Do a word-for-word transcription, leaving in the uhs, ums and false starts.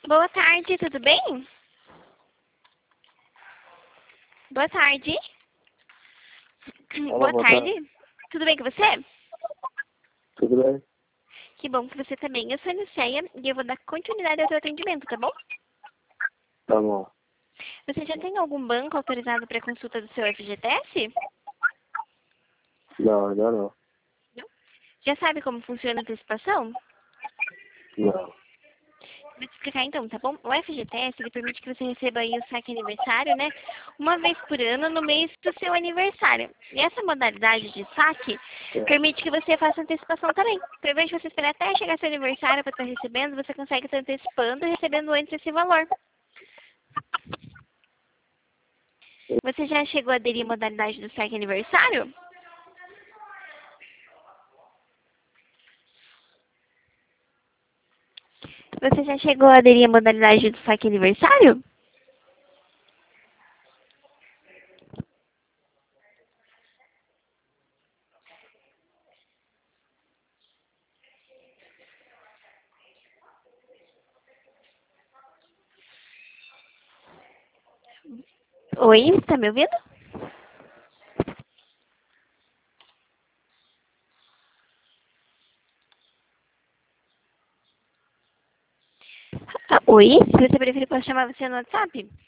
Boa tarde, tudo bem? Boa tarde. Olá, Boa boa tarde. tarde. Tudo bem com você? Tudo bem? Que bom que você também. Eu sou a Niceia e eu vou dar continuidade ao seu atendimento, tá bom? Tá bom. Você já tem algum banco autorizado para consulta do seu F G T S? Não, ainda não. Já sabe como funciona a antecipação? Não. Vou te explicar então, tá bom? O F G T S, ele permite que você receba aí o saque aniversário, né? Uma vez por ano, no mês do seu aniversário. E essa modalidade de saque É. permite que você faça antecipação também. Ao invés de você esperar até chegar seu aniversário para estar recebendo, você consegue estar antecipando e recebendo antes esse valor. Você já chegou a aderir à modalidade do saque aniversário? Você já chegou a aderir à modalidade do saque aniversário? Oi, está me ouvindo? Ah, oi, se você preferir, posso chamar você no WhatsApp?